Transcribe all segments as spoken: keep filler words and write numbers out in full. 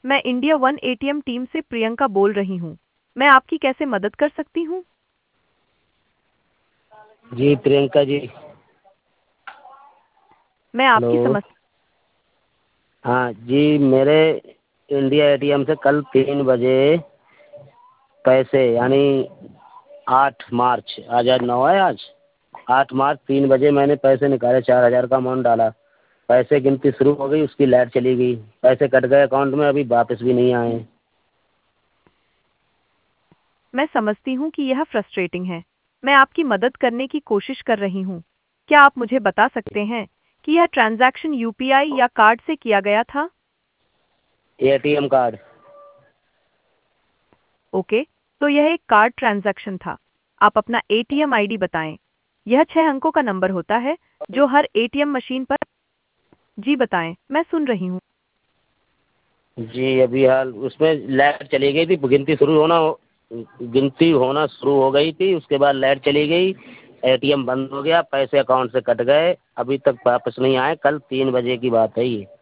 मैं India one ATM team से प्रियंका बोल रही हूँ। मैं आपकी कैसे मदद कर सकती हूँ? जी प्रियंका जी। मैं हेलो। आपकी समस्या हाँ जी, मेरे इंडिया एटीएम से कल तीन बजे पैसे यानी आठ मार्च, आज आज नौ है, आज आठ मार्च तीन बजे मैंने पैसे निकाले, चार हजार का अमाउंट डाला। पैसे गिनती शुरू हो गई, उसकी लाइट चली गई, पैसे कट गए अकाउंट में, अभी वापस भी नहीं आए। मैं समझती हूँ कि यह फ्रस्ट्रेटिंग है। मैं आपकी मदद करने की कोशिश कर रही हूँ। क्या आप मुझे बता सकते हैं कि यह ट्रांजैक्शन यूपीआई या कार्ड से किया गया था? ATM card. ओके, तो यह एक कार्ड ट्रांजैक्शन था। आप अपना एटीएम आईडी बताएं। यह छह अंकों का नंबर होता है जो हर एटीएम मशीन पर। जी बताएं, मैं सुन रही हूँ। जी अभी हाल उसमें लाइट चली गई थी, गिनती शुरू होना गिनती होना शुरू हो गई थी, उसके बाद लाइट चली गई, एटीएम बंद हो गया, पैसे अकाउंट से कट गए, अभी तक वापस नहीं आए। कल तीन बजे की बात है ये।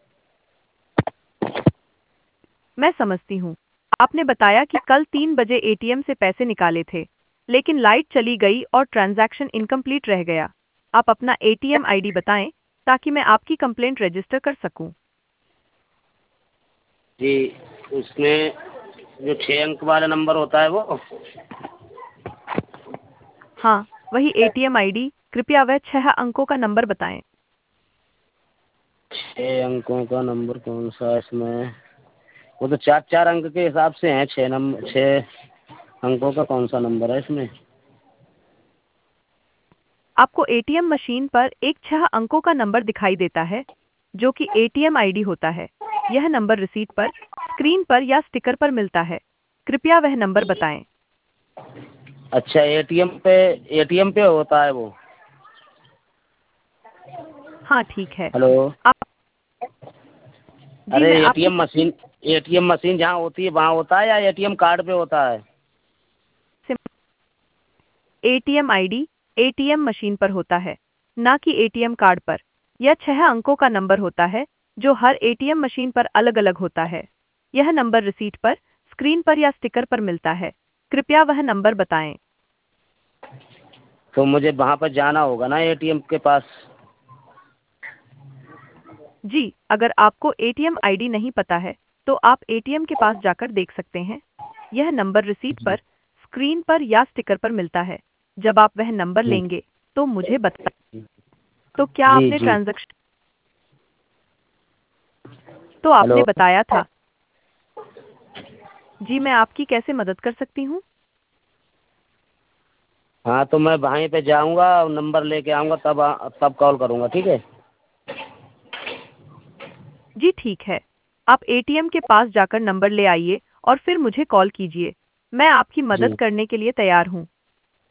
मैं समझती हूँ। आपने बताया कि कल तीन बजे एटीएम से पैसे निकाले थे, लेकिन लाइट चली गई और ट्रांजैक्शन इनकम्प्लीट रह गया। आप अपना एटीएम आईडी बताएं ताकि मैं आपकी कंप्लेंट रजिस्टर कर सकूं। जी उसमें जो छः अंक वाला नंबर होता है वो। हाँ, वही एटीएम आईडी। कृपया वह छह अंकों का नंबर बताएं। छः अंकों का नंबर कौन सा है इसमें? वो तो चार चार अंक के हिसाब से हैं, छः नंबर छः अंकों का कौन सा नंबर है इसमें? आपको एटीएम मशीन पर एक छह अंकों का नंबर दिखाई देता है, जो कि एटीएम आईडी होता है। यह नंबर रिसीट पर, स्क्रीन पर या स्टिकर पर मिलता है। कृपया वह नंबर बताएं। अच्छा, एटीएम पे एटीएम पे होता है वो। हाँ, ठीक है। हेलो। आप जी अरे मैं आपकी एटीएम मशीन एटीएम मशीन जहाँ होती है वहाँ होता है या एटीएम कार्ड पे होता है? एटीएम आईडी एटीएम मशीन पर होता है, ना कि एटीएम कार्ड पर। यह छह अंकों का नंबर होता है जो हर एटीएम मशीन पर अलग-अलग होता है। यह नंबर रिसीट पर, स्क्रीन पर या स्टिकर पर मिलता है। कृपया वह नंबर बताएं। तो मुझे वहाँ पर जाना होगा ना एटीएम के पास? जी, अगर आपको एटीएम आईडी नहीं पता है, तो आप एटीएम के पास जाकर देख सकते हैं। यह नंबर रिसीट पर, स्क्रीन पर या स्टिकर पर मिलता है। जब आप वह नंबर जी लेंगे, तो मुझे बता। तो क्या जी आपने जी। ट्रांजैक्शन तो हेलो। आपने बताया था। जी, मैं आपकी कैसे मदद कर सकती हूँ? हाँ तो मैं वहीं पे जाऊँगा, नंबर लेके आऊँगा, तब आ- तब कॉल करूँगा, ठीक है? जी ठीक है। आप एटीएम के पास जाकर नंबर ले आइए और फिर मुझे कॉल कीजिए। मैं आपकी मदद जी करने के लिए तैयार हूँ।